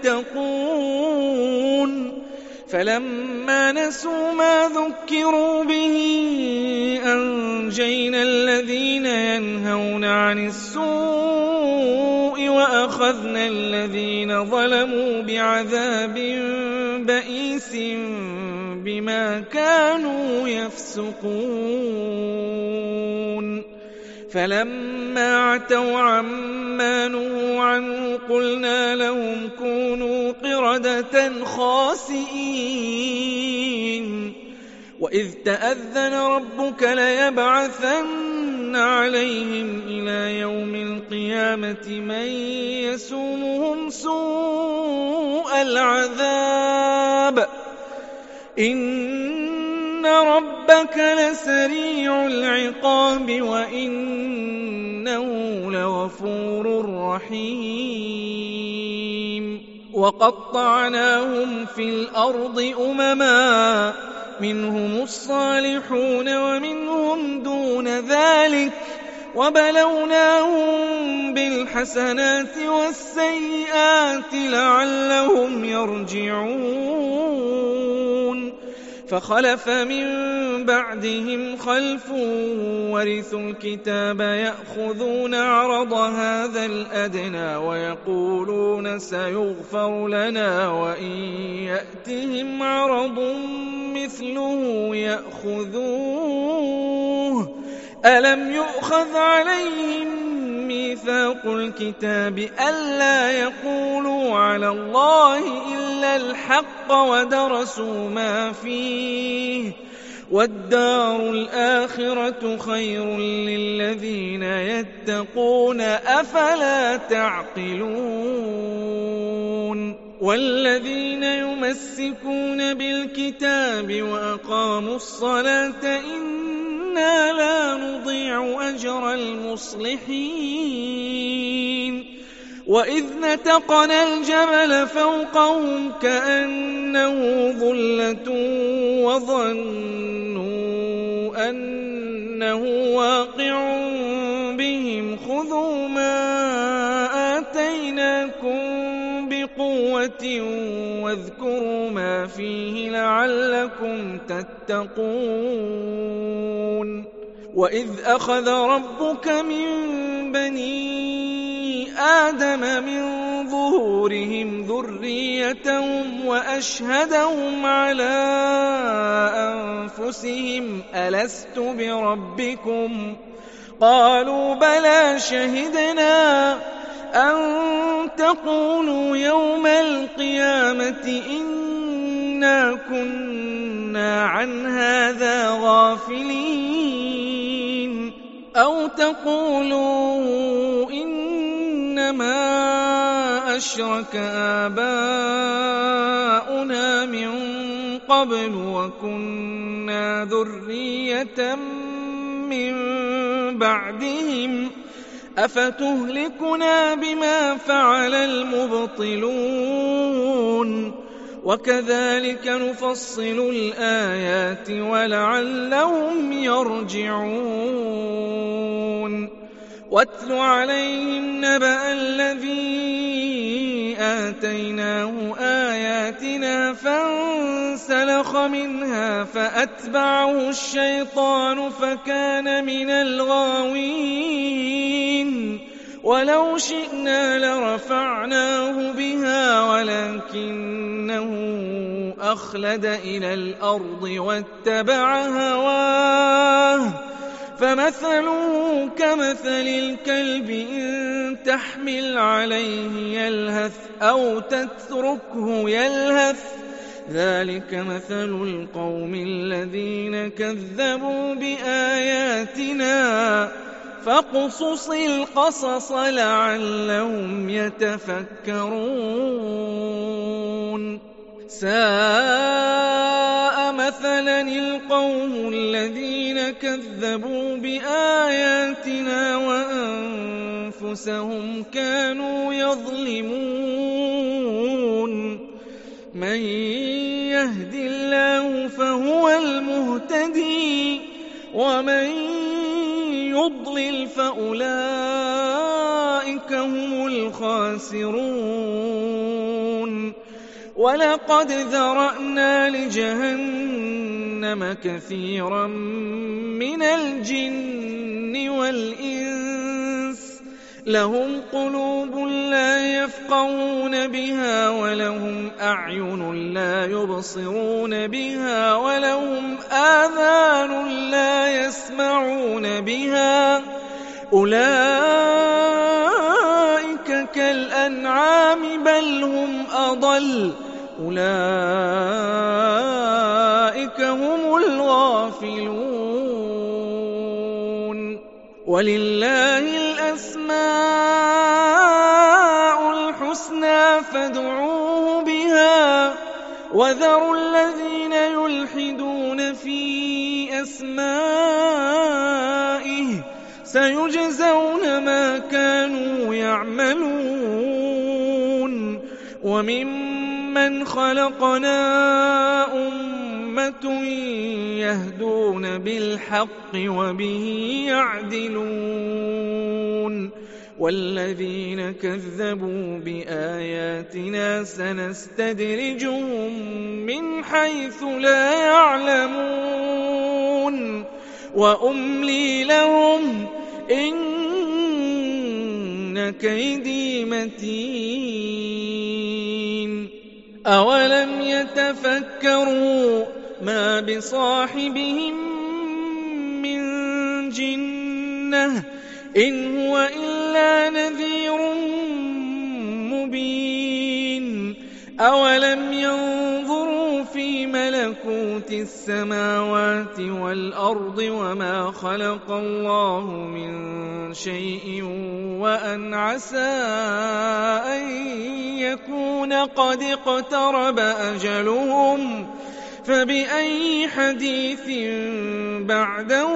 يتقون فلما نسوا ما ذكروا به أنجينا الذين ينهون عن السوء وأخذنا الذين ظلموا بعذاب بئيس بما كانوا يفسقون فلما عتوا عما نهوا عنه قلنا لهم كونوا قردة خاسئين وإذ تأذن ربك ليبعثن عليهم إلى يوم القيامة من يسومهم سوء العذاب إن ربك لسريع العقاب وإنه لغفور رحيم وقطعناهم في الأرض أمما منهم الصالحون ومنهم دون ذلك وبلوناهم بالحسنات والسيئات لعلهم يرجعون فخلف من بعدهم خلف ورثوا الكتاب يأخذون عرض هذا الأدنى ويقولون سيغفر لنا وإن يأتهم عرض مثله يأخذوه ألم يؤخذ عليهم ميثاق الكتاب ألا يقولوا على الله إلا الحق ودرسوا ما فيه والدار الآخرة خير للذين يتقون أفلا تعقلون والذين يمسكون بالكتاب وأقاموا الصلاة إنا لا نضيع أجر المصلحين وإذ نتقنا الجبل فوقهم كأنه ظلة وظنوا أنه واقع بهم خذوا ما آتيناكم بقوة واذكروا ما فيه لعلكم تتقون وإذ أخذ ربك من بني آدم من ظهورهم ذريتهم وأشهدهم على أنفسهم ألست بربكم قالوا بلى شهدنا أن تقولوا يوم القيامة إنا كنا عن هذا غافلين أو تقولوا إنما أشرك آباؤنا من قبل وكنا ذرية من بعدهم أفتهلكنا بما فعل المبطلون وكذلك نفصل الآيات ولعلهم يرجعون واتل عليهم نبأ الذي آتيناه آياتنا فانسلخ منها فأتبعه الشيطان فكان من الغاوين ولو شئنا لرفعناه بها ولكنه أخلد إلى الأرض واتبع هواه فمثله كمثل الكلب إن تحمل عليه يلهث أو تتركه يلهث ذلك مثل القوم الذين كذبوا بآياتنا فاقصص القصص لعلهم يتفكرون ساء مثلا القوم الذين كذبوا بآياتنا وأنفسهم كانوا يظلمون من يهد الله فهو المهتدي ومن يضلل فأولئك هم الخاسرون ولقد ذرأنا لجهنم كثيرا من الجن والإنس لهم قلوب لا يفقهون بها ولهم أعين لا يبصرون بها ولهم آذان لا يسمعون بها أولئك كالأنعام بل هم أضل أولئك هم الغافلون ولله الأسماء الحسنى فادعوه بها وذروا الذين يلحدون في أسمائه سيجزون ما كانوا يعملون وممن خلقنا أمة يهدون بالحق وبه يعدلون والذين كذبوا بآياتنا سنستدرجهم من حيث لا يعلمون وأملي لهم إن كيدي متين أولم يتفكروا ما بصاحبهم من جنة إن هو إلا نذير مبين أولم ينظروا في ملكوت السماوات والأرض وما خلق الله من شيء وأن عسى أن يكون قد اقترب أجلهم فبأي حديث بعده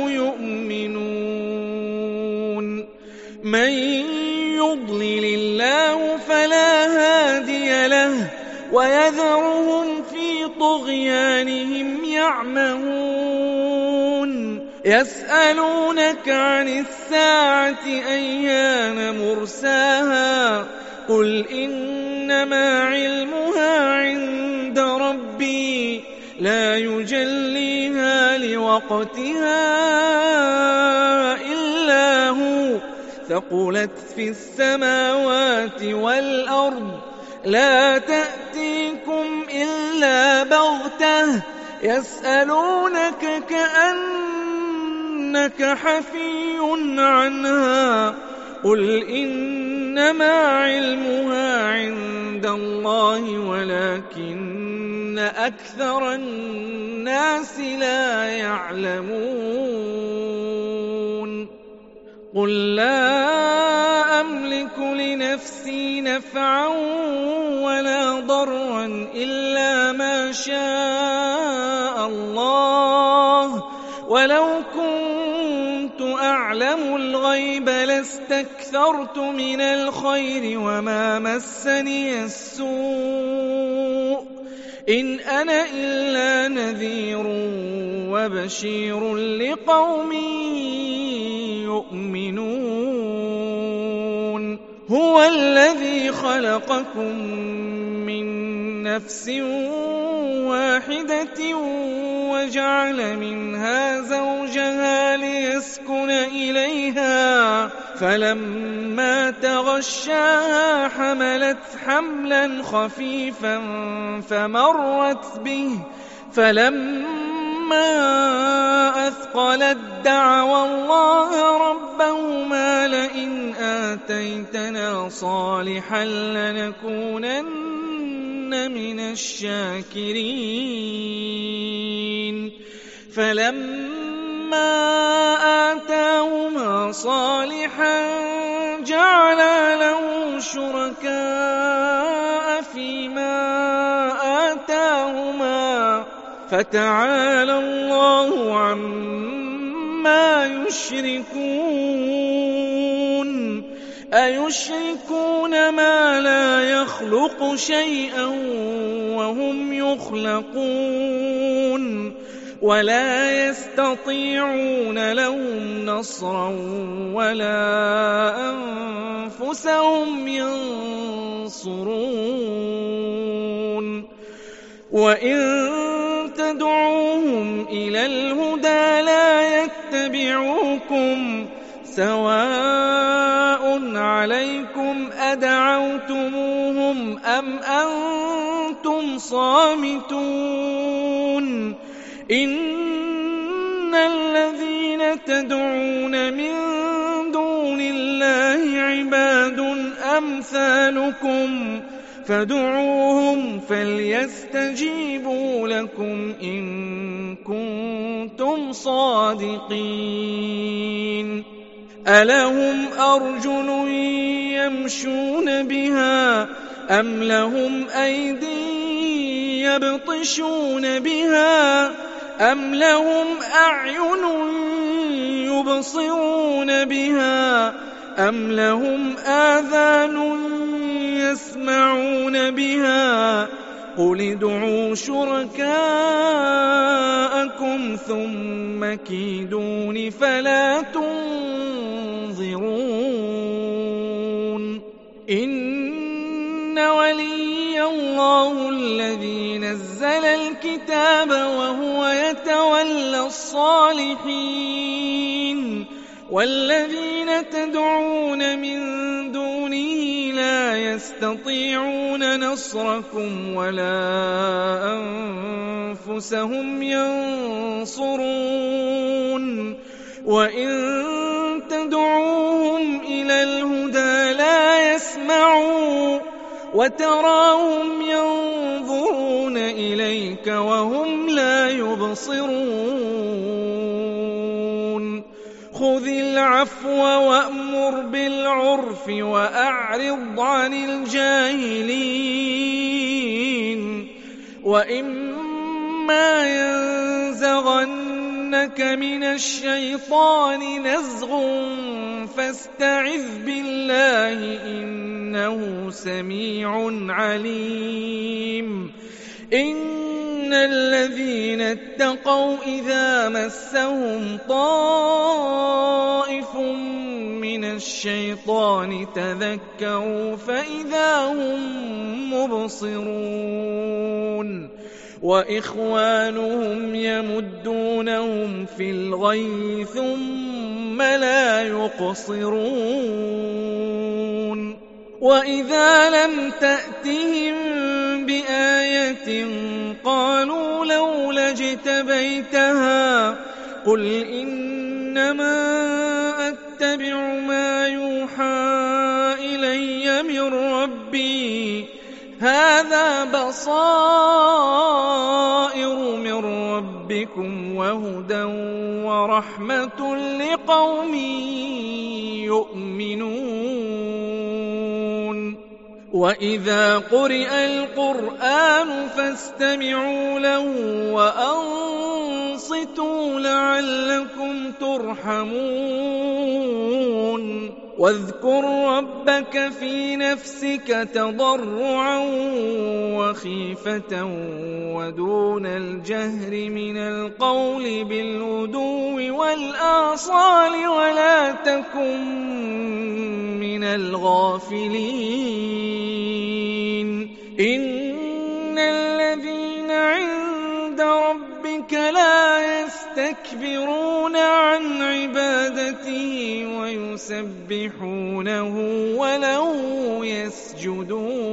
يؤمنون من يضلل الله فلا هادي له ويذرهم في طغيانهم يعمهون يسألونك عن الساعة أيان مرساها قل إنما علمها عند ربي لا يجليها لوقتها إلا هو ثقلت في السماوات والأرض لا تأتيكم إلا بغتة يسألونك كأنك حفي عنها قل إنما علمها عند الله ولكن أكثر الناس لا يعلمون قل لا أملك لنفسي نفعا ولا ضرا إلا ما شاء الله ولو كنت أعلم الغيب لاستكثرت من الخير وما مسني السوء إن أنا إلا نذير وبشير لقوم يؤمنون هو الذي خلقكم من نفس واحدة وجعل منها زوجها ليسكن إليها فلما تغشاها حملت حملا خفيفا فمرت به فلما أثقلت دعوا الله ربهما لئن آتيتنا صالحا لنكونن من الشاكرين فلما آتاهما صالحا جعلا له شركاء فيما آتاهما فتعالى الله عما يشركون أيشركون ما لا يخلق شيئا وهم يخلقون ولا يستطيعون لهم نصرا ولا أنفسهم ينصرون وإن تدعوهم إلى الهدى لا يتبعوكم سواء عليكم أدعوتموهم أم أنتم صامتون إن الذين تدعون من دون الله عباد أمثالكم فادعوهم فليستجيبوا لكم إن كنتم صادقين ألهم أرجل يمشون بها أم لهم أيدي يبطشون بها أم لهم أعين يبصرون بها أم لهم آذان يسمعون بها قل ادعوا شركاءكم ثم كيدون فلا تنظرون إن ولي الله الذي نزل الكتاب وهو يتولى الصالحين والذين تدعون من دونه لا يستطيعون نصركم ولا أنفسهم ينصرون وإن تدعوهم إلى الهدى لا يسمعوا وتراهم ينظرون إليك وهم لا يبصرون خذ العفو وأمر بالعرف وأعرض عن الجاهلين وإما ينزغنك من الشيطان نزغ فاستعذ بالله إنه سميع عليم إن الذين اتقوا إذا مسهم طائف من الشيطان تذكروا فإذا هم مبصرون وإخوانهم يمدونهم في الغي ثم لا يقصرون وإذا لم تأتهم بآية قالوا لولا اجتبيتها قل إنما أتبع ما يوحى إلي من ربي هذا بصائر من ربكم وهدى ورحمة لقوم يؤمنون وإذا قرئ القرآن فاستمعوا له وأنصتوا لعلكم ترحمون واذكر ربك في نفسك تضرعا وخيفة ودون الجهر من القول بالغدو والآصال ولا تكن من الغافلين إن الذين عند ربك لا يستكبرون عن عبادته ويسبحون يسبحونه وله يسجدون